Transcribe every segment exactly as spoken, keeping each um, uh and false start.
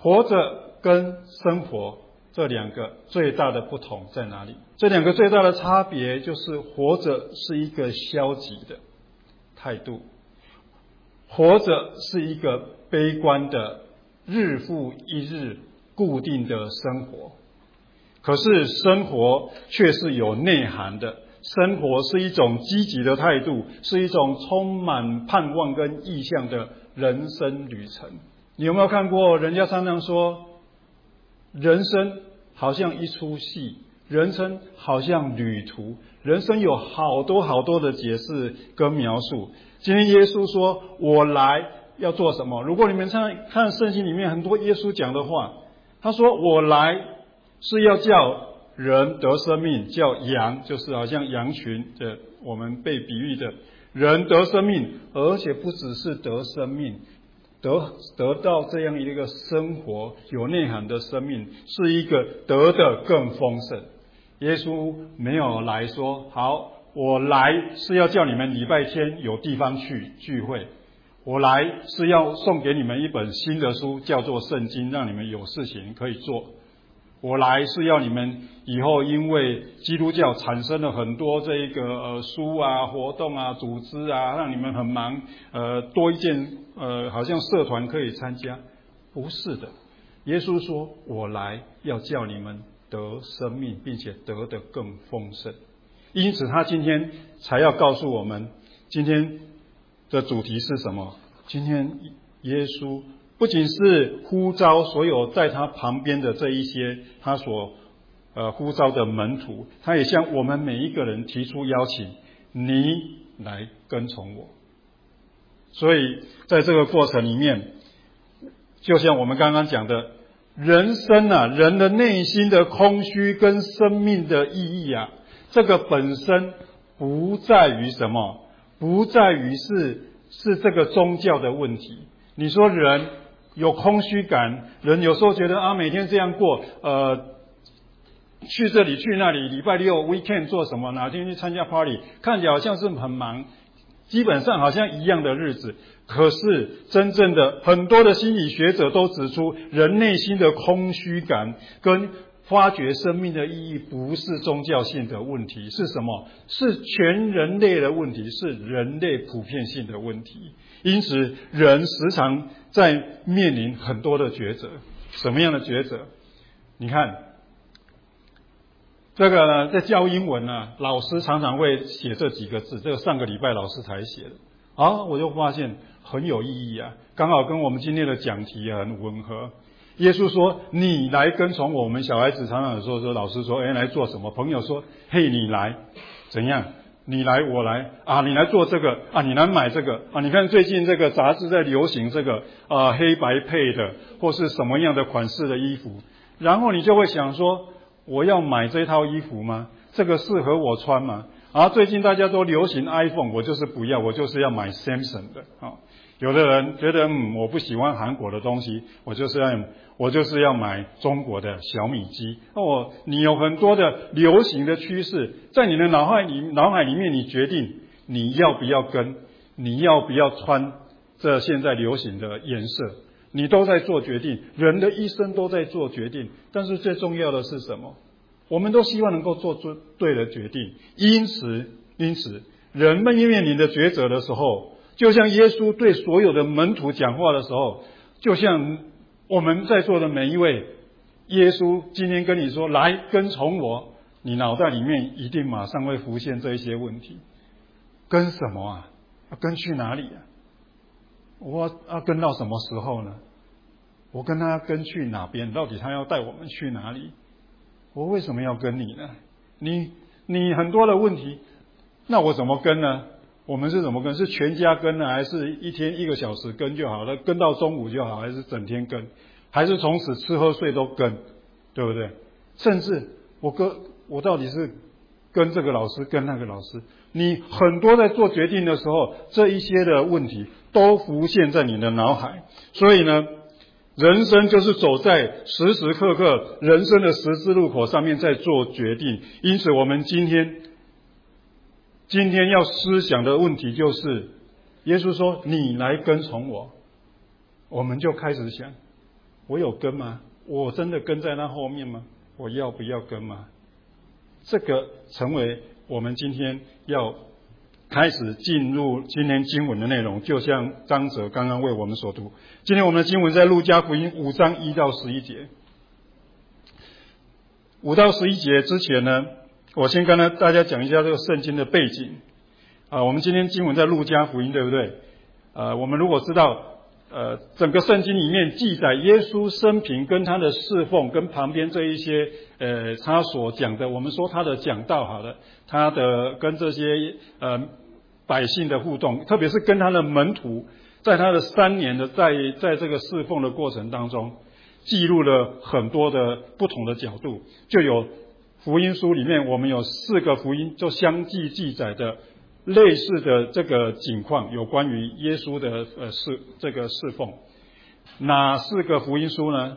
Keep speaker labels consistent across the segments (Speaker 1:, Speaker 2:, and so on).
Speaker 1: 活着跟生活这两个最大的不同在哪里？这两个最大的差别就是活着是一个消极的态度，活着是一个悲观的日复一日固定的生活。可是生活却是有内涵的，生活是一种积极的态度，是一种充满盼望跟意向的人生旅程。你有没有看过人家常常说人生好像一出戏，人生好像旅途，人生有好多好多的解释跟描述。今天耶稣说我来要做什么？如果你们看看圣经里面很多耶稣讲的话，他说我来是要叫人得生命，叫羊就是好像羊群的我们被比喻的人得生命，而且不只是得生命，得得到这样一个生活有内涵的生命，是一个得的更丰盛。耶稣没有来说好，我来是要叫你们礼拜天有地方去聚会，我来是要送给你们一本新的书，叫做圣经，让你们有事情可以做。我来是要你们以后因为基督教产生了很多这个呃书啊、活动啊、组织啊，让你们很忙，呃多一件呃好像社团可以参加。不是的，耶稣说我来要叫你们得生命，并且得得更丰盛。因此他今天才要告诉我们，今天的主题是什么？今天耶稣不仅是呼召所有在他旁边的这一些他所呃呼召的门徒，他也向我们每一个人提出邀请，你来跟从我。所以在这个过程里面，就像我们刚刚讲的，人生啊，人的内心的空虚跟生命的意义啊，这个本身不在于什么，不在于是是这个宗教的问题。你说人有空虚感，人有时候觉得啊，每天这样过，呃，去这里去那里，礼拜六 weekend 做什么，哪天去参加 party， 看起来好像是很忙，基本上好像一样的日子。可是真正的很多的心理学者都指出，人内心的空虚感跟发掘生命的意义不是宗教性的问题，是什么？是全人类的问题，是人类普遍性的问题。因此人时常在面临很多的抉择。什么样的抉择？你看这个呢，在教英文呢，老师常常会写这几个字，这个上个礼拜老师才写的啊，我就发现很有意义啊，刚好跟我们今天的讲题也很吻合。耶稣说你来跟从我，我们小孩子常常有时候说，老师说哎来做什么，朋友说嘿你来怎样，你来我来啊，你来做这个啊，你来买这个啊，你看最近这个杂志在流行这个啊黑白配的或是什么样的款式的衣服，然后你就会想说，我要买这套衣服吗？这个适合我穿吗？啊，最近大家都流行 iPhone， 我就是不要，我就是要买 Samsung 的啊。有的人觉得嗯，我不喜欢韩国的东西，我就是要我就是要买中国的小米机。哦，你有很多的流行的趋势，在你的脑海里脑海里面，你决定你要不要跟，你要不要穿这现在流行的颜色，你都在做决定。人的一生都在做决定，但是最重要的是什么？我们都希望能够做出对的决定。因此，因此，人们面临的抉择的时候，就像耶稣对所有的门徒讲话的时候，就像我们在座的每一位，耶稣今天跟你说来跟从我，你脑袋里面一定马上会浮现这一些问题。跟什么啊？要跟去哪里啊？我要跟到什么时候呢？我跟他跟去哪边？到底他要带我们去哪里？我为什么要跟你呢？你你很多的问题，那我怎么跟呢？我们是怎么跟？是全家跟呢，还是一天一个小时跟就好了？跟到中午就好，还是整天跟？还是从此吃喝睡都跟？对不对？甚至我跟我到底是跟这个老师，跟那个老师？你很多在做决定的时候，这一些的问题都浮现在你的脑海。所以呢，人生就是走在时时刻刻人生的十字路口上面在做决定。因此我们今天今天要思想的问题就是，耶稣说你来跟从我，我们就开始想， 我有跟吗？我真的跟在那后面吗？我要不要跟吗？这个成为我们今天要开始进入今天经文的内容，就像张哲刚刚为我们所读。今天我们的经文在路加福音五章一到十一节。五到十一节之前呢，我先跟大家讲一下这个圣经的背景。啊，我们今天经文在路加福音，对不对？呃，我们如果知道，呃，整个圣经里面记载耶稣生平跟他的侍奉，跟旁边这一些呃他所讲的，我们说他的讲道好了，他的跟这些呃百姓的互动，特别是跟他的门徒，在他的三年的在在这个侍奉的过程当中，记录了很多的不同的角度。就有福音书里面，我们有四个福音就相继记载的类似的这个景况，有关于耶稣的呃侍这个侍奉。哪四个福音书呢？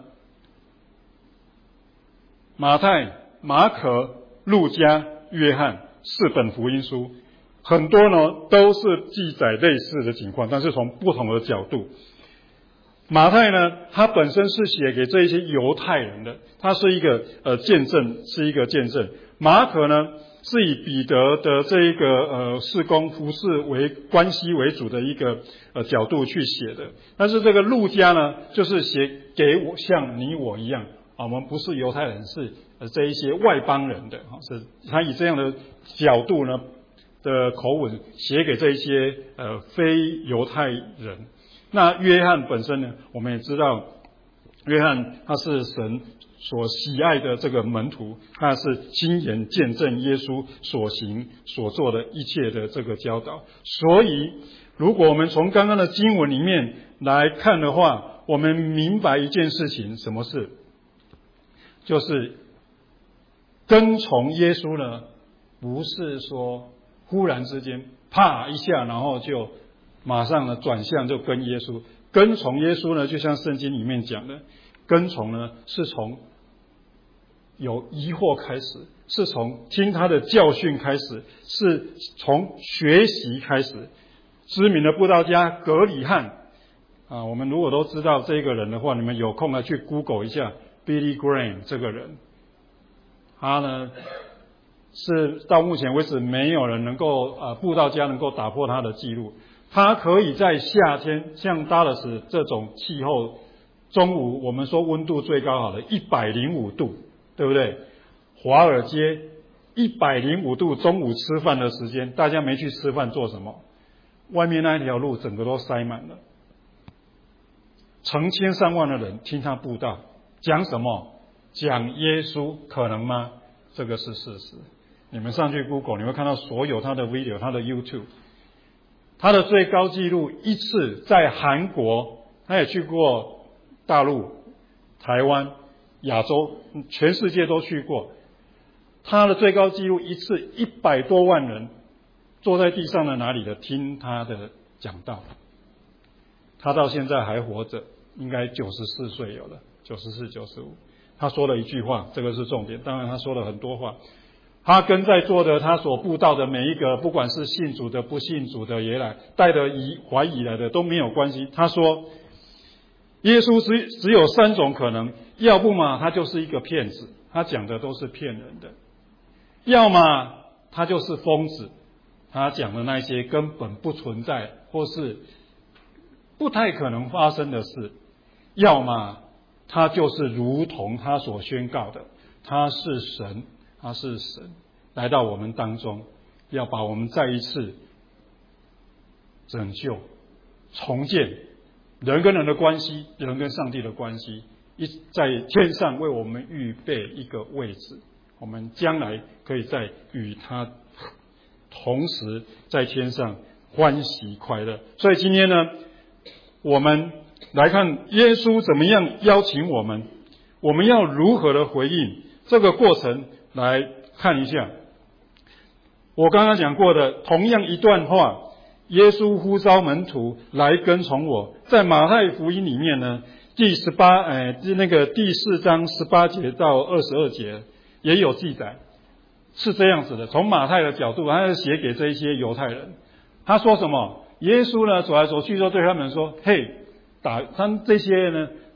Speaker 1: 马太、马可、路加、约翰四本福音书，很多呢都是记载类似的情况，但是从不同的角度。马太呢，他本身是写给这一些犹太人的，他是一个呃见证，是一个见证。马可呢，是以彼得的这一个呃事工服事为关系为主的一个呃角度去写的。但是这个路加呢，就是写给我像你我一样啊，我们不是犹太人，是呃这一些外邦人的啊，是他以这样的角度呢的口吻写给这一些呃非犹太人。那约翰本身呢，我们也知道，约翰他是神所喜爱的这个门徒，他是亲眼见证耶稣所行所做的一切的这个教导。所以如果我们从刚刚的经文里面来看的话，我们明白一件事情，什么事？就是跟从耶稣呢，不是说忽然之间啪一下，然后就马上呢转向就跟耶稣。跟从耶稣呢，就像圣经里面讲的，跟从呢是从有疑惑开始，是从听他的教训开始，是从学习开始。知名的布道家格里汉啊，我们如果都知道这个人的话，你们有空呢去 Google 一下 Billy Graham 这个人。他呢是到目前为止没有人能够呃布道家能够打破他的记录。他可以在夏天像达拉斯这种气候，中午我们说温度最高好了一百零五度，对不对？华尔街一百零五度，中午吃饭的时间，大家没去吃饭做什么？外面那一条路整个都塞满了，成千上万的人听他布道，讲什么？讲耶稣，可能吗？这个是事实。你们上去 Google， 你会看到所有他的 video， 他的 YouTube。他的最高纪录一次在韩国，他也去过大陆、台湾、亚洲，全世界都去过。他的最高纪录一次一百多万人坐在地上的哪里的听他的讲道。他到现在还活着，应该九十四岁有了，九十四、九十五。他说了一句话，这个是重点。当然他说了很多话。他跟在座的他所布道的每一个，不管是信主的不信主的也来，带着疑怀疑来的都没有关系。他说耶稣只只有三种可能，要不嘛他就是一个骗子，他讲的都是骗人的；要么他就是疯子，他讲的那些根本不存在或是不太可能发生的事；要么他就是如同他所宣告的，他是神，他是神来到我们当中，要把我们再一次拯救、重建人跟人的关系，人跟上帝的关系，一在天上为我们预备一个位置，我们将来可以在与他同时在天上欢喜快乐。所以今天呢，我们来看耶稣怎么样邀请我们，我们要如何的回应这个过程，来看一下。我刚刚讲过的同样一段话，耶稣呼召门徒来跟从我，在马太福音里面呢，第十八呃那个第四章十八节到二十二节也有记载，是这样子的。从马太的角度，他是写给这一些犹太人，他说什么？耶稣呢走来走去，就对他们说：“嘿，打他们这些呢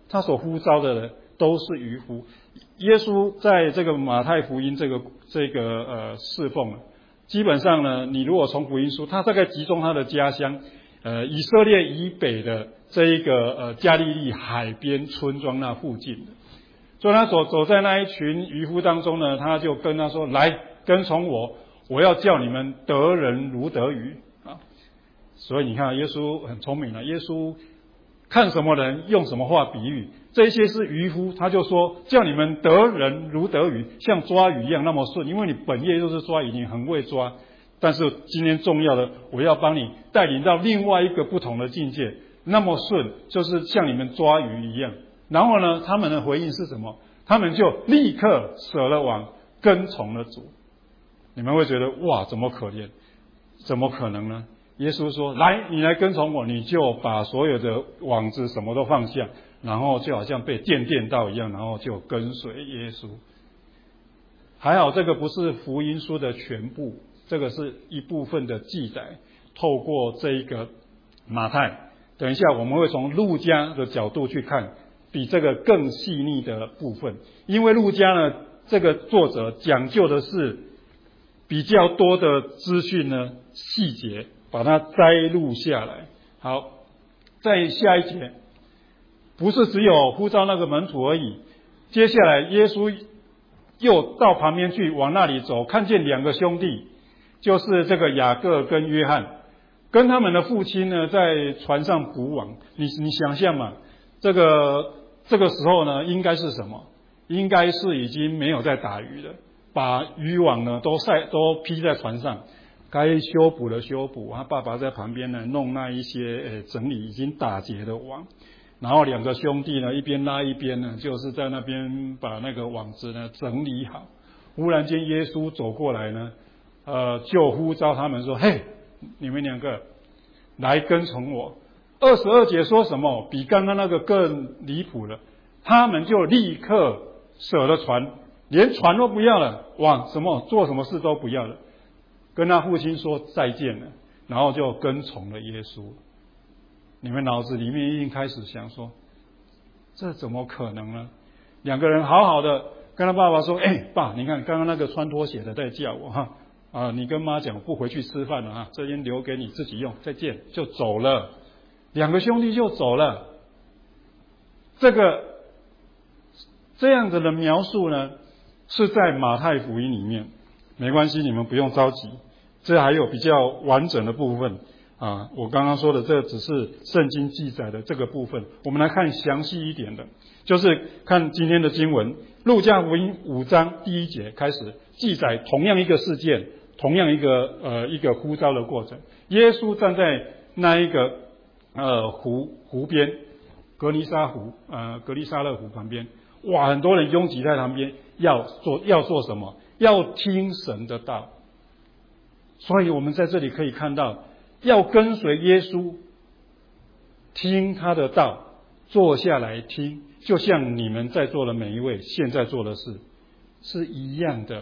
Speaker 1: 他所呼召的人都是渔夫。耶稣在这个马太福音这个这个呃侍奉，基本上呢，你如果从福音书，他大概集中他的家乡，呃，以色列以北的这一个呃加利利海边村庄那附近的，所以他所走在那一群渔夫当中呢，他就跟他说：“来，跟从我，我要叫你们得人如得鱼啊！”所以你看，耶稣很聪明了，耶稣看什么人用什么话比喻，这些是渔夫，他就说叫你们得人如得鱼，像抓鱼一样那么顺，因为你本业就是抓鱼，你很会抓。但是今天重要的，我要帮你带领到另外一个不同的境界，那么顺，就是像你们抓鱼一样。然后呢，他们的回应是什么？他们就立刻舍了网，跟从了主。你们会觉得哇，怎么可怜？怎么可能呢？耶稣说：“来，你来跟从我，你就把所有的网子什么都放下，然后就好像被电电到一样，然后就跟随耶稣。”还好这个不是福音书的全部，这个是一部分的记载。透过这一个马太，等一下我们会从路加的角度去看，比这个更细腻的部分。因为路加呢，这个作者讲究的是比较多的资讯呢，细节把它摘录下来。好，在下一节，不是只有呼召那个门徒而已。接下来，耶稣又到旁边去，往那里走，看见两个兄弟，就是这个雅各跟约翰，跟他们的父亲呢，在船上捕网。你你想象嘛，这个这个时候呢，应该是什么？应该是已经没有在打鱼了，把渔网呢都晒都披在船上。该修补的修补，他爸爸在旁边呢弄那一些呃整理已经打结的网，然后两个兄弟呢一边拉一边呢就是在那边把那个网子呢整理好。忽然间耶稣走过来呢，呃就呼召他们说：“嘿，你们两个来跟从我。”二十二节说什么？比刚刚那个更离谱了。他们就立刻舍了船，连船都不要了，往什么做什么事都不要了。跟他父亲说再见了，然后就跟从了耶稣。你们脑子里面一定开始想说，这怎么可能呢？两个人好好的跟他爸爸说：“哎，爸，你看刚刚那个穿拖鞋的在叫我哈，啊，你跟妈讲不回去吃饭了哈，这烟留给你自己用，再见。”就走了，两个兄弟就走了。这个这样子的描述呢，是在马太福音里面，没关系，你们不用着急。这还有比较完整的部分啊，我刚刚说的这只是圣经记载的这个部分。我们来看详细一点的，就是看今天的经文，路加福音五章第一节开始记载同样一个事件，同样一个呃一个呼召的过程。耶稣站在那一个呃湖湖边，格尼沙湖呃格利沙勒湖旁边，哇，很多人拥挤在旁边，要做要做什么？要听神的道。所以我们在这里可以看到，要跟随耶稣，听他的道，坐下来听，就像你们在座的每一位现在做的事是一样的。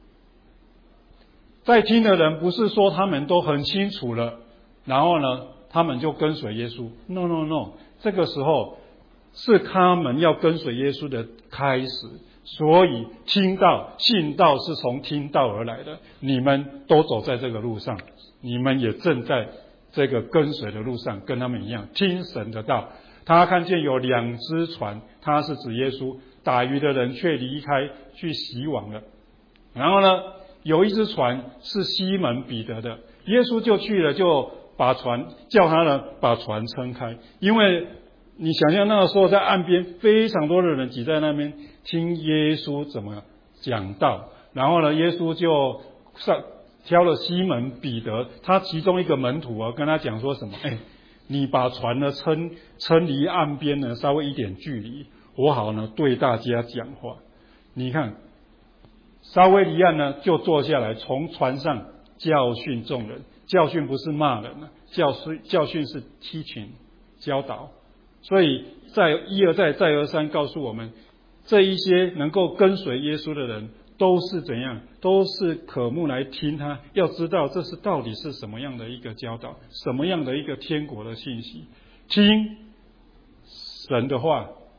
Speaker 1: 在听的人不是说他们都很清楚了，然后呢他们就跟随耶稣。 No No No， 这个时候是他们要跟随耶稣的开始。所以听道信道是从听道而来的，你们都走在这个路上，你们也正在这个跟随的路上，跟他们一样听神的道。他看见有两只船，他是指耶稣，打鱼的人却离开去洗网了。然后呢，有一只船是西门彼得的，耶稣就去了，就把船叫他呢把船撑开。因为你想象那个时候在岸边非常多的人挤在那边听耶稣怎么讲道，然后呢耶稣就上挑了西门彼得，他其中一个门徒啊，跟他讲说什么？哎，你把船呢撑撑离岸边呢稍微一点距离，我好呢对大家讲话。你看稍微离岸呢就坐下来，从船上教训众人。教训不是骂人啊，教训教训是 teaching 教导。所以在一而再再而三告诉我们，这一些能够跟随耶稣的人都是怎样，都是渴慕来听他，要知道这是到底是什么样的一个教导，什么样的一个天国的信息。听神的话，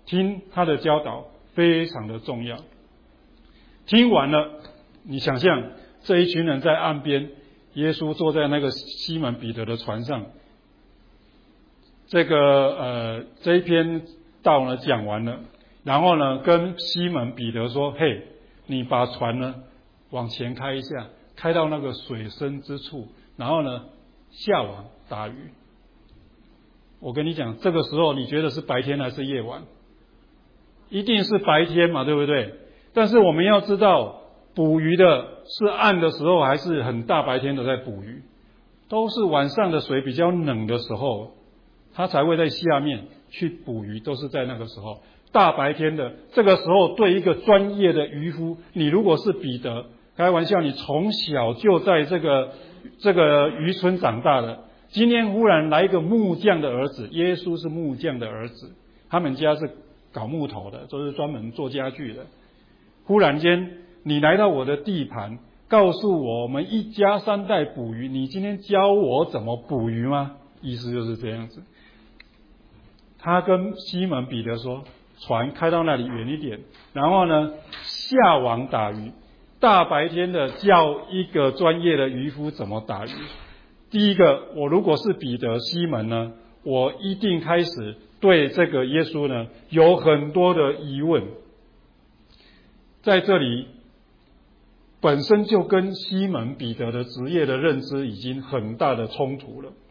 Speaker 1: 听他的教导非常的重要。听完了，你想象这一群人在岸边，耶稣坐在那个西门彼得的船上，这个呃这一篇道呢讲完了，然后呢跟西门彼得说：“嘿，你把船呢往前开一下，开到那个水深之处，然后呢下网打鱼。”我跟你讲，这个时候你觉得是白天还是夜晚？一定是白天嘛，对不对？但是我们要知道，捕鱼的是暗的时候，还是很大白天的在捕鱼？都是晚上的水比较冷的时候，他才会在下面去捕鱼，都是在那个时候。大白天的这个时候，对一个专业的渔夫，你如果是彼得，开玩笑，你从小就在这个这个渔村长大的，今天忽然来一个木匠的儿子，耶稣是木匠的儿子，他们家是搞木头的，都是专门做家具的。忽然间你来到我的地盘，告诉我我们一家三代捕鱼，你今天教我怎么捕鱼吗？意思就是这样子。他跟西门彼得说，船开到那里远一点，然后呢下网打鱼。大白天的教一个专业的渔夫怎么打鱼。第一个，我如果是彼得西门呢，我一定开始对这个耶稣呢有很多的疑问。在这里本身就跟西门彼得的职业的认知已经很大的冲突了。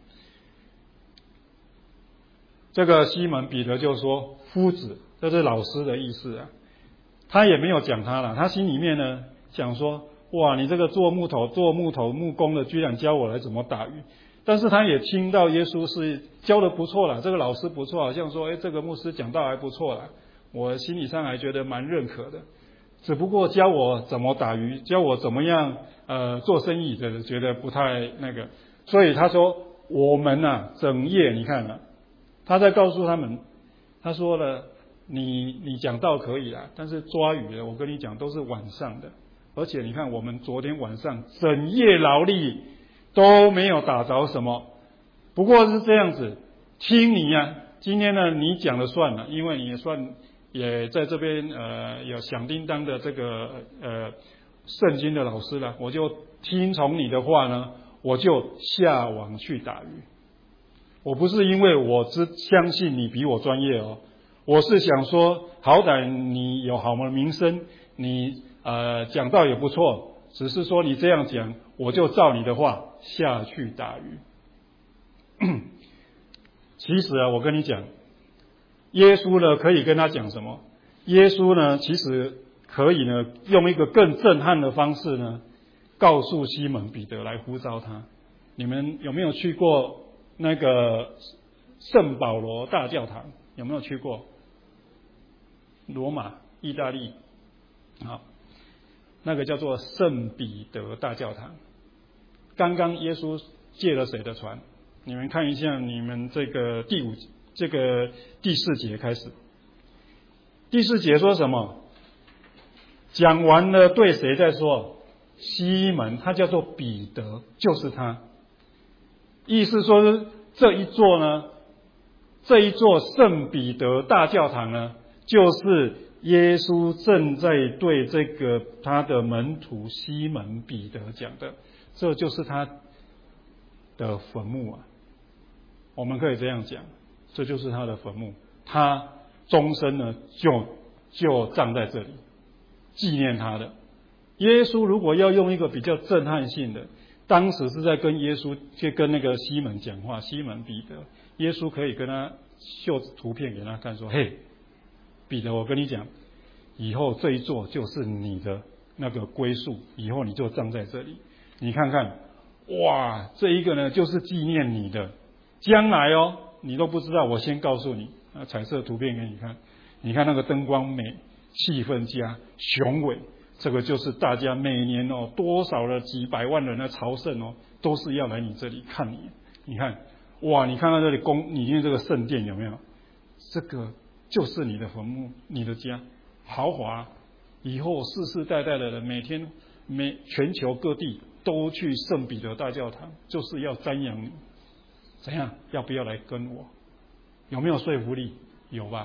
Speaker 1: 这个西门彼得就说：“夫子”，这是老师的意思啊。他也没有讲他了，他心里面呢想说：“哇，你这个做木头、做木头木工的，居然教我来怎么打鱼。”但是他也听到耶稣是教的不错了，这个老师不错，好像说：“哎，这个牧师讲道还不错了。”我心理上还觉得蛮认可的。只不过教我怎么打鱼，教我怎么样呃做生意的，觉得不太那个。所以他说：“我们啊，整夜你看啊。”他在告诉他们，他说了，你你讲道可以啦，但是抓鱼的，我跟你讲都是晚上的，而且你看我们昨天晚上整夜劳力都没有打着什么，不过是这样子，听你呀、啊，今天呢你讲了算了，因为你也算也在这边呃有响叮当的这个呃圣经的老师了，我就听从你的话呢，我就下网去打鱼。我不是因为我只相信你比我专业哦，我是想说，好歹你有好的名声，你呃讲道也不错，只是说你这样讲，我就照你的话下去打鱼。其实啊，我跟你讲，耶稣呢可以跟他讲什么？耶稣呢其实可以呢用一个更震撼的方式呢，告诉西门彼得来呼召他。你们有没有去过那个圣保罗大教堂？有没有去过？罗马、意大利，好，那个叫做圣彼得大教堂。刚刚耶稣借了谁的船？你们看一下，你们这个第五、这个第四节开始。第四节说什么？讲完了，对谁在说？西门，他叫做彼得，就是他。意思说是这一座呢，这一座圣彼得大教堂呢，就是耶稣正在对这个他的门徒西门彼得讲的，这就是他的坟墓啊。我们可以这样讲，这就是他的坟墓，他终身呢就就葬在这里，纪念他的。耶稣如果要用一个比较震撼性的，当时是在跟耶稣，就跟那个西门讲话，西门彼得，耶稣可以跟他秀图片给他看，说：“嘿，彼得，我跟你讲，以后这一座就是你的那个归宿，以后你就葬在这里。你看看，哇，这一个呢就是纪念你的，将来哦，你都不知道，我先告诉你，啊，彩色图片给你看，你看那个灯光美，气氛佳，雄伟。”这个就是大家每年哦多少的几百万人的朝圣哦，都是要来你这里看你。你看，哇，你看到这里宫里面这个圣殿有没有？这个就是你的坟墓，你的家，豪华。以后世世代代的人，每天每全球各地都去圣彼得大教堂，就是要瞻仰你。怎样？要不要来跟我？有没有说服力？有吧？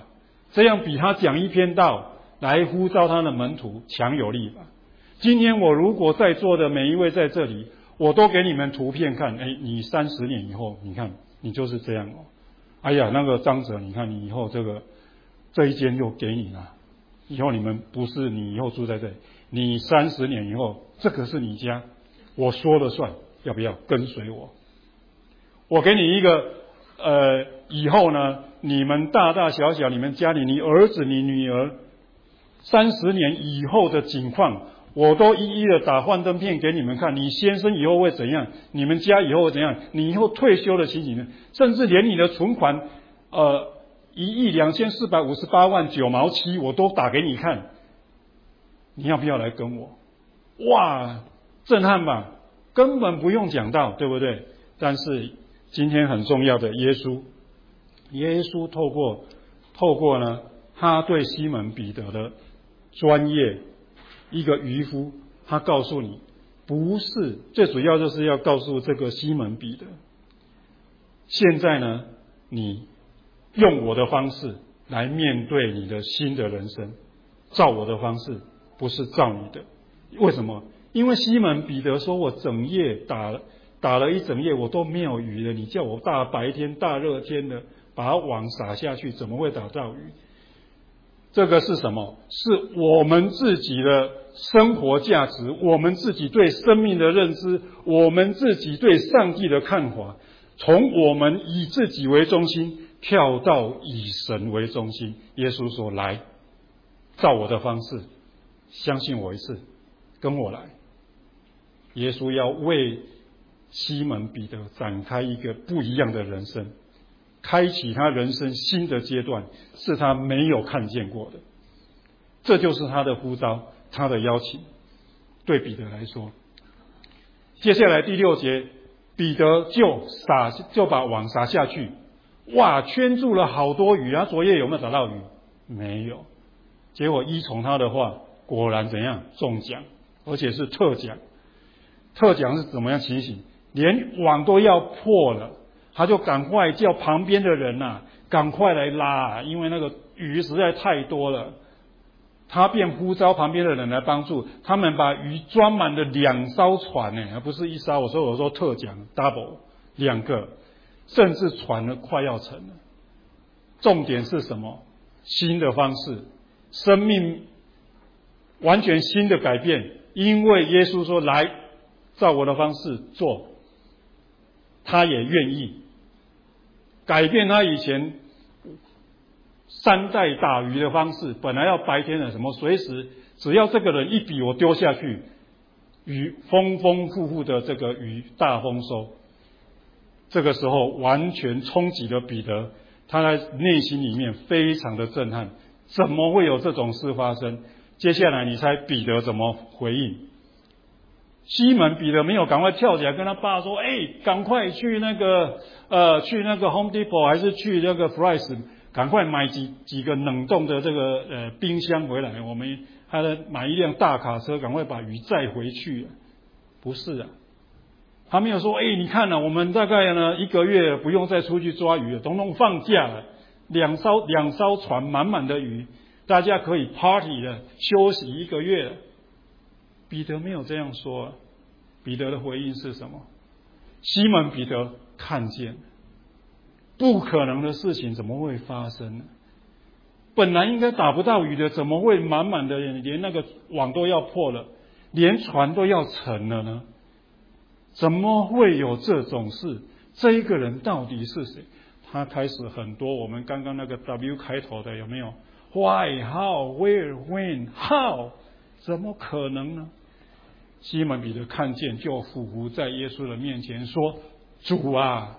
Speaker 1: 这样比他讲一篇道来呼召他的门徒强有力吧。今天我如果在座的每一位在这里，我都给你们图片看，哎，你三十年以后，你看你就是这样哦。哎呀，那个张哲，你看你以后这个这一间就给你了，以后你们不是你以后住在这里，你三十年以后这个是你家，我说了算，要不要跟随我？我给你一个呃，以后呢，你们大大小小，你们家里你儿子你女儿三十年以后的景况，我都一一的打幻灯片给你们看。你先生以后会怎样？你们家以后会怎样？你以后退休的情形呢？甚至连你的存款，呃，一亿两千四百五十八万九毛七，我都打给你看。你要不要来跟我？哇，震撼吧！根本不用讲到，对不对？但是今天很重要的，耶稣，耶稣透过透过呢，他对西门彼得的专业，一个渔夫，他告诉你，不是最主要，就是要告诉这个西门彼得，现在呢，你用我的方式来面对你的新的人生，照我的方式，不是照你的。为什么？因为西门彼得说，我整夜打了打了一整夜，我都没有鱼了，你叫我大白天大热天的把网撒下去，怎么会打到鱼？这个是什么？是我们自己的生活价值，我们自己对生命的认知，我们自己对上帝的看法，从我们以自己为中心跳到以神为中心。耶稣说，来，照我的方式，相信我一次，跟我来。耶稣要为西门彼得展开一个不一样的人生，开启他人生新的阶段，是他没有看见过的。这就是他的呼召，他的邀请。对彼得来说，接下来第六节，彼得就撒就把网撒下去，哇，圈住了好多鱼啊！昨夜有没有打到鱼？没有。结果依从他的话，果然怎样？中奖，而且是特奖。特奖是怎么样情形？连网都要破了，他就赶快叫旁边的人呐、啊，赶快来拉，因为那个鱼实在太多了。他便呼召旁边的人来帮助，他们把鱼装满了两艘船呢，而不是一艘。我说我说特奖 double 两个，甚至船呢快要成了。重点是什么？新的方式，生命完全新的改变。因为耶稣说，来，照我的方式做，他也愿意改变他以前三代打鱼的方式。本来要白天的什么随时只要这个人一笔我丢下去，鱼丰丰富富的这个鱼大丰收。这个时候完全冲击了彼得，他在内心里面非常的震撼，怎么会有这种事发生？接下来你猜彼得怎么回应？西门彼得没有赶快跳起来跟他爸说，哎，赶快去那个呃去那个 Home Depot 还是去那个 Fry's， 赶快买几几个冷冻的这个呃冰箱回来，我们还得买一辆大卡车，赶快把鱼载回去。不是啊，他没有说，哎，你看啊，我们大概呢一个月不用再出去抓鱼了，统统放假了，两艘两艘船满满的鱼，大家可以 party 了，休息一个月了。彼得没有这样说，彼得的回应是什么？西门彼得看见不可能的事情怎么会发生呢？本来应该打不到鱼的，怎么会满满的连那个网都要破了，连船都要沉了呢？怎么会有这种事？这一个人到底是谁？他开始很多我们刚刚那个 W 开头的，有没有？ Why, how, where, when, how？ 怎么可能呢？西门彼得看见，就俯伏在耶稣的面前说，主啊！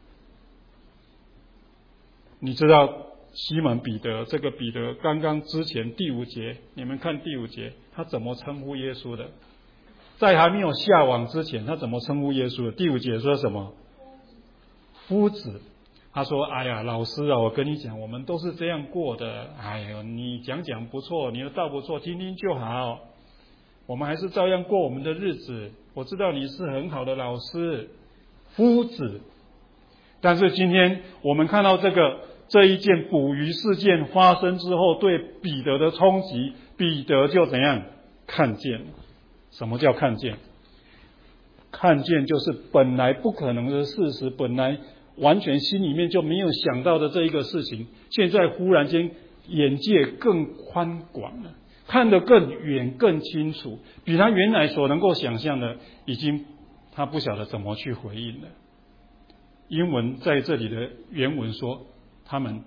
Speaker 1: 你知道西门彼得，这个彼得刚刚之前第五节，你们看第五节他怎么称呼耶稣的？在还没有下网之前，他怎么称呼耶稣的？第五节说什么？夫子。他说，哎呀，老师啊，我跟你讲，我们都是这样过的。哎呦，你讲讲不错，你的道不错，听听就好。我们还是照样过我们的日子。我知道你是很好的老师，夫子。但是今天我们看到这个这一件捕鱼事件发生之后对彼得的冲击，彼得就怎样看见？什么叫看见？看见就是本来不可能的事实，本来完全心里面就没有想到的这一个事情，现在忽然间眼界更宽广了，看得更远更清楚，比他原来所能够想象的，已经他不晓得怎么去回应了。英文在这里的原文说他们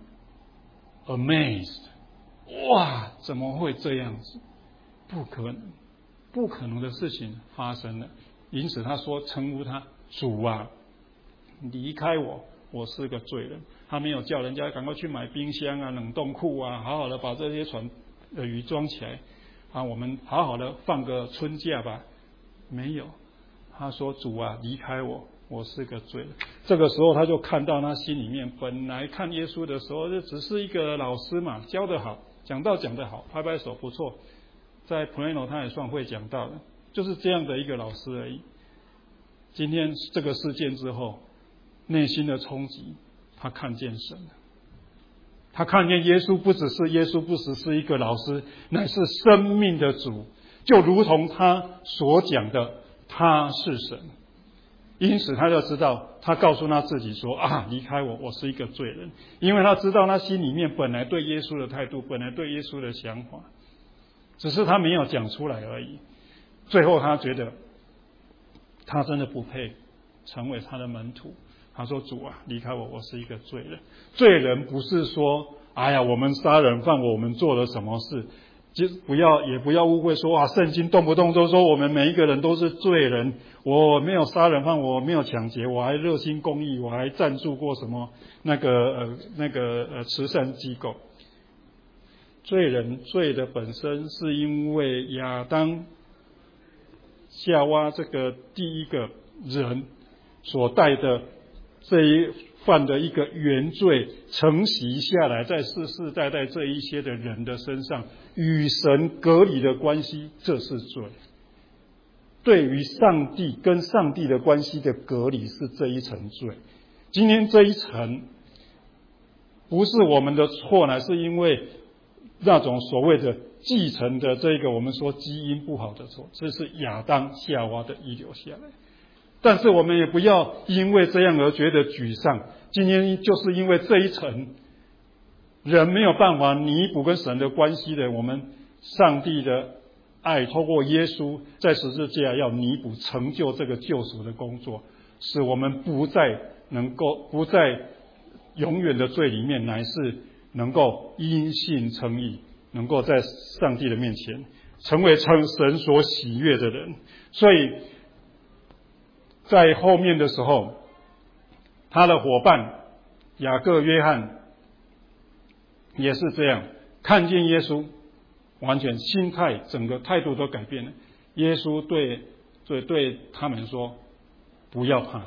Speaker 1: amazed， 哇，怎么会这样子？不可能，不可能的事情发生了。因此他说称呼他主啊，离开我，我是个罪人。他没有叫人家赶快去买冰箱啊、冷冻库啊，好好的把这些船的鱼装起来啊，我们好好的放个春假吧。没有，他说主啊，离开我，我是个罪人。这个时候他就看到他心里面，本来看耶稣的时候就只是一个老师嘛，教得好，讲道讲得好，拍拍手不错，在 Plano 他也算会讲道的，就是这样的一个老师而已。今天这个事件之后，内心的冲击，他看见神了。他看见耶稣不只是耶稣，不只是一个老师，乃是生命的主，就如同他所讲的，他是神。因此他就知道，他告诉他自己说啊，离开我，我是一个罪人。因为他知道他心里面本来对耶稣的态度，本来对耶稣的想法，只是他没有讲出来而已。最后他觉得他真的不配成为他的门徒。他说主啊，离开我，我是一个罪人。罪人不是说哎呀我们杀人犯，我们做了什么事，就不要也不要误会说啊，圣经动不动都说我们每一个人都是罪人，我没有杀人犯，我没有抢劫，我还热心公益，我还赞助过什么那个呃那个呃慈善机构。罪人罪的本身是因为亚当夏娃这个第一个人所带的这一犯的一个原罪承袭下来，在世世代代这一些的人的身上，与神隔离的关系，这是罪。对于上帝跟上帝的关系的隔离是这一层罪。今天这一层不是我们的错，乃是因为那种所谓的继承的这个我们说基因不好的错，这是亚当夏娃的遗留下来。但是我们也不要因为这样而觉得沮丧。今天就是因为这一层人没有办法弥补跟神的关系的，我们上帝的爱透过耶稣在十字架要弥补成就这个救赎的工作，使我们不再能够不在永远的罪里面，乃是能够因信称义，能够在上帝的面前成为成神所喜悦的人。所以在后面的时候，他的伙伴雅各、约翰也是这样，看见耶稣，完全心态整个态度都改变了。耶稣对对对他们说，不要怕，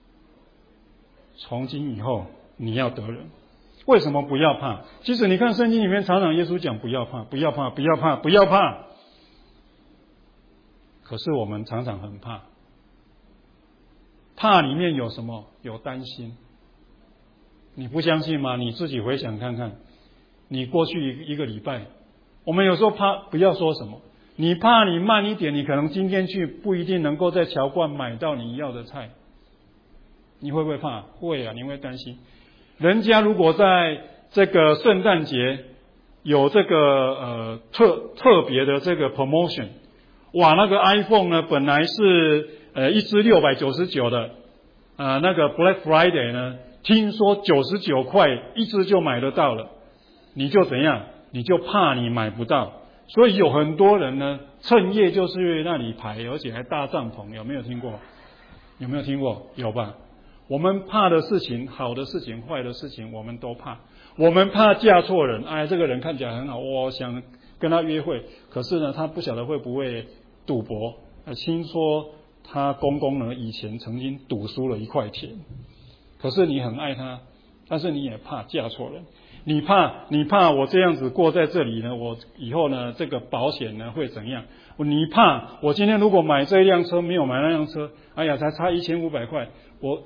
Speaker 1: 从今以后你要得人。为什么不要怕？其实你看圣经里面常常耶稣讲不要怕，不要怕，不要怕，不要怕。可是我们常常很怕，怕里面有什么？有担心。你不相信吗？你自己回想看看，你过去一个礼拜，我们有时候怕，不要说什么，你怕你慢一点，你可能今天去不一定能够在侨冠买到你要的菜，你会不会怕？会啊，你会担心。人家如果在这个圣诞节有这个呃特特别的这个 promotion， 哇，那个 iPhone 呢本来是呃一支六百九十九的，呃那个 Black Friday 呢，听说九十九块一支就买得到了，你就怎样？你就怕你买不到，所以有很多人呢趁夜就去那里排，而且还搭帐篷，有没有听过？有没有听过？有吧？我们怕的事情，好的事情、坏的事情，我们都怕。我们怕嫁错人，哎，这个人看起来很好，我想跟他约会，可是呢，他不晓得会不会赌博。听说他公公呢以前曾经赌输了一块田，可是你很爱他，但是你也怕嫁错人。你怕你怕我这样子过在这里呢，我以后呢这个保险呢会怎样？你怕我今天如果买这一辆车没有买那辆车，哎呀才差一千五百块，我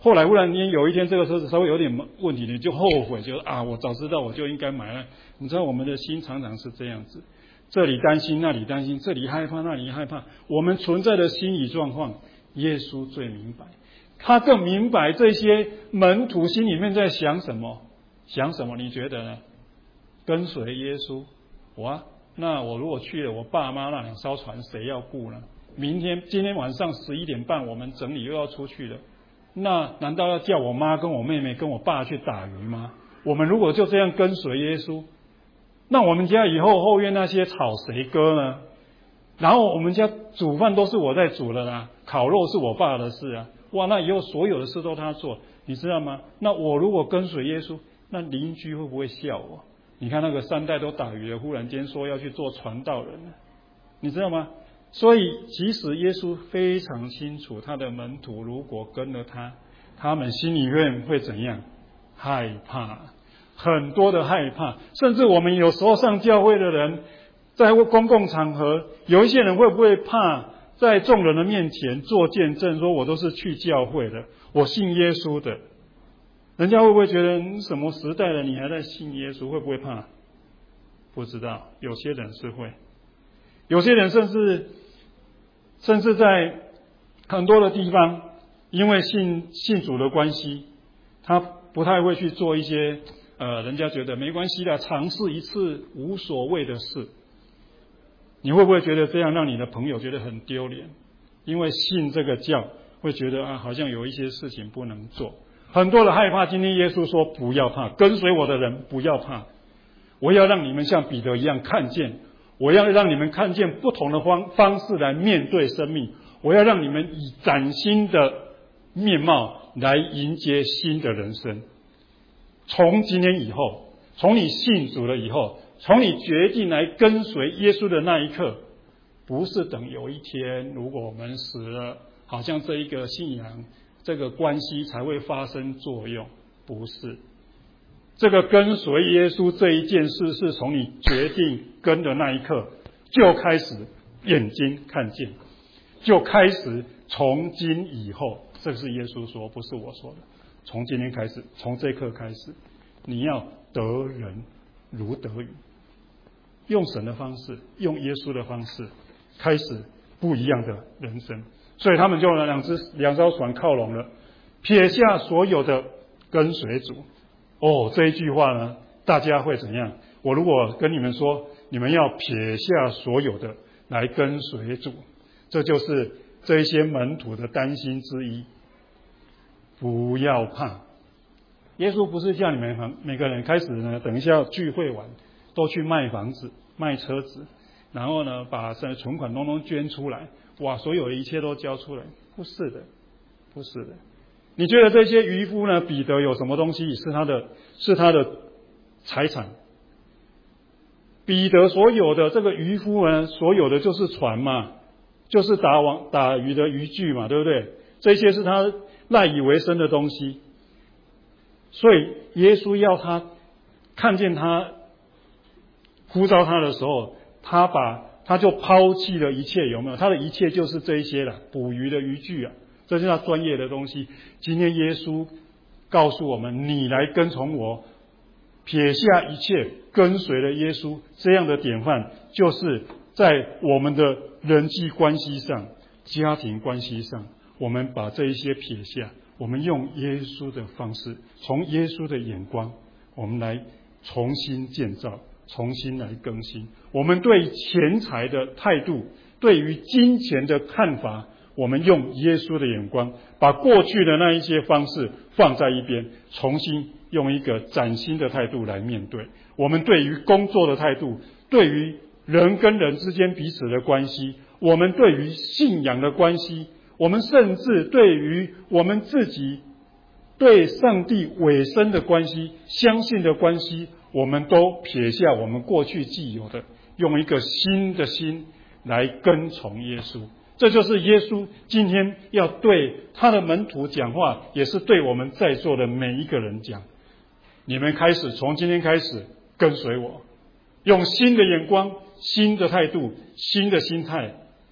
Speaker 1: 后来忽然间有一天这个车子稍微有点问题，你就后悔，就啊我早知道我就应该买了。你知道我们的心常常是这样子，这里担心那里担心，这里害怕那里害怕，我们存在的心理状况耶稣最明白，他更明白这些门徒心里面在想什么想什么。你觉得呢？跟随耶稣，哇，那我如果去了，我爸妈那两艘船谁要顾呢？明天今天晚上十一点半我们整理又要出去了，那难道要叫我妈跟我妹妹跟我爸去打鱼吗？我们如果就这样跟随耶稣，那我们家以后后院那些草谁割呢？然后我们家煮饭都是我在煮了啦，烤肉是我爸的事啊，哇，那以后所有的事都他做，你知道吗？那我如果跟随耶稣，那邻居会不会笑我？你看那个三代都打鱼了，忽然间说要去做传道人了，你知道吗？所以即使耶稣非常清楚他的门徒如果跟了他，他们心里面会怎样？害怕，很多的害怕。甚至我们有时候上教会的人，在公共场合，有一些人会不会怕在众人的面前做见证，说我都是去教会的，我信耶稣的？人家会不会觉得什么时代了你还在信耶稣？会不会怕？不知道，有些人是会，有些人甚至甚至在很多的地方，因为信信主的关系，他不太会去做一些呃，人家觉得没关系的，尝试一次无所谓的事。你会不会觉得这样让你的朋友觉得很丢脸？因为信这个教，会觉得啊，好像有一些事情不能做，很多的害怕。今天耶稣说不要怕，跟随我的人不要怕，我要让你们像彼得一样看见，我要让你们看见不同的方方式来面对生命，我要让你们以崭新的面貌来迎接新的人生。从今天以后，从你信主了以后，从你决定来跟随耶稣的那一刻，不是等有一天如果我们死了，好像这一个信仰这个关系才会发生作用，不是。这个跟随耶稣这一件事，是从你决定跟的那一刻就开始眼睛看见，就开始从今以后，这是耶稣说，不是我说的。从今天开始，从这一刻开始，你要得人如得鱼，用神的方式，用耶稣的方式，开始不一样的人生。所以他们就拿两只两艘船靠拢了，撇下所有的跟随主。哦，这一句话呢，大家会怎样？我如果跟你们说，你们要撇下所有的来跟随主，这就是这一些门徒的担心之一。不要怕，耶稣不是叫你们每个人开始呢，等一下聚会完都去卖房子、卖车子，然后呢把存款通通捐出来，哇，所有的一切都交出来。不是的，不是的。你觉得这些渔夫呢，彼得有什么东西是他的是他的财产？彼得所有的这个渔夫呢，所有的就是船嘛，就是打网打鱼的渔具嘛，对不对？这些是他赖以为生的东西。所以耶稣要他看见他呼召他的时候，他把他就抛弃了一切，有没有？他的一切就是这一些了，捕鱼的渔具啊，这是他专业的东西。今天耶稣告诉我们，你来跟从我，撇下一切跟随了耶稣，这样的典范就是在我们的人际关系上、家庭关系上，我们把这一些撇下，我们用耶稣的方式，从耶稣的眼光，我们来重新建造，重新来更新我们对钱财的态度，对于金钱的看法，我们用耶稣的眼光，把过去的那一些方式放在一边，重新用一个崭新的态度来面对。我们对于工作的态度，对于人跟人之间彼此的关系，我们对于信仰的关系，我们甚至对于我们自己对上帝委身的关系、相信的关系，我们都撇下我们过去既有的，用一个新的心来跟从耶稣。这就是耶稣今天要对他的门徒讲话，也是对我们在座的每一个人讲。你们开始，从今天开始跟随我，用新的眼光、新的态度、新的心态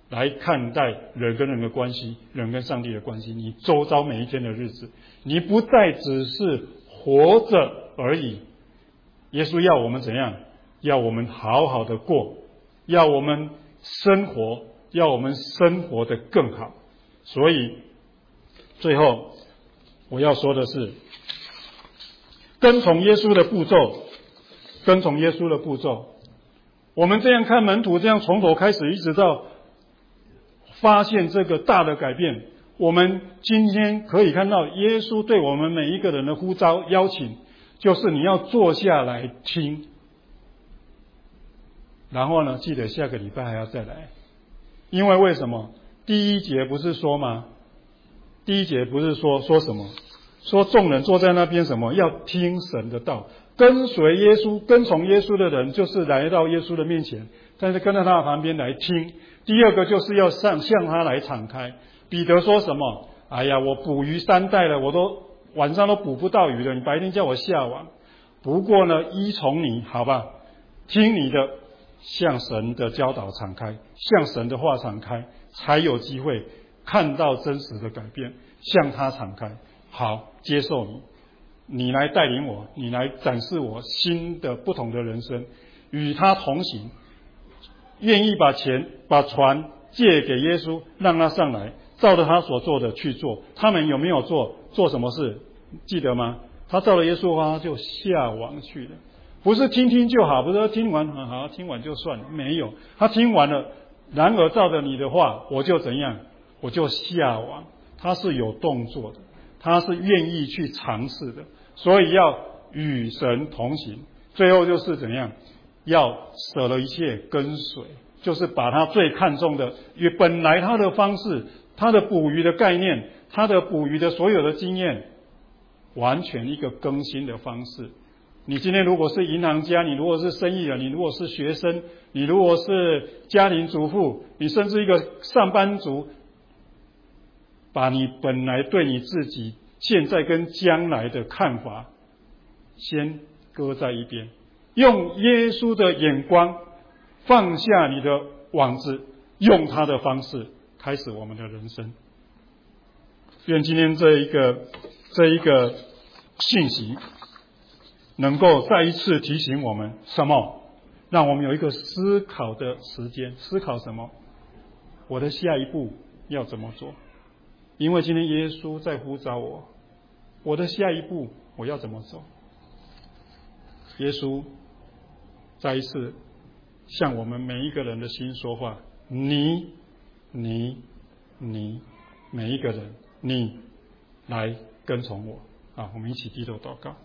Speaker 1: 来看待人跟人的关系，人跟上帝的关系，你周遭每一天的日子，你不再只是活着而已。耶稣要我们怎样？要我们好好的过，要我们生活，要我们生活的更好。所以最后我要说的是，跟从耶稣的步骤，跟从耶稣的步骤，我们这样看门徒，这样从头开始一直到发现这个大的改变，我们今天可以看到耶稣对我们每一个人的呼召邀请，就是你要坐下来听，然后呢，记得下个礼拜还要再来。因为为什么？第一节不是说吗？第一节不是说说什么？说众人坐在那边什么？要听神的道，跟随耶稣、跟从耶稣的人，就是来到耶稣的面前，但是跟在他的旁边来听。第二个就是要向向他来敞开。彼得说什么？哎呀，我捕鱼三代了，我都晚上都捕不到鱼了，你白天叫我下网。不过呢，依从你，好吧，听你的，向神的教导敞开，向神的话敞开，才有机会看到真实的改变。向他敞开，好，接受你，你来带领我，你来展示我新的不同的人生，与他同行，愿意把钱把船借给耶稣，让他上来，照着他所做的去做。他们有没有做？做什么事？记得吗？他照了耶稣的话，他就下网去了。不是听听就好，不是听完好好听完就算了，没有，他听完了，然而照着你的话，我就怎样？我就下网。他是有动作的，他是愿意去尝试的，所以要与神同行。最后就是怎样？要舍了一切跟随，就是把他最看重的，也本来他的方式，他的捕鱼的概念，他的捕鱼的所有的经验，完全一个更新的方式。你今天如果是银行家，你如果是生意人，你如果是学生，你如果是家庭主妇，你甚至一个上班族，把你本来对你自己现在跟将来的看法先搁在一边，用耶稣的眼光放下你的网子，用他的方式开始我们的人生。愿今天这一个这一个信息能够再一次提醒我们什么？让我们有一个思考的时间，思考什么？我的下一步要怎么做？因为今天耶稣在呼召我，我的下一步我要怎么走？耶稣再一次向我们每一个人的心说话，你你你每一个人，你来跟从我啊！我们一起低头祷告。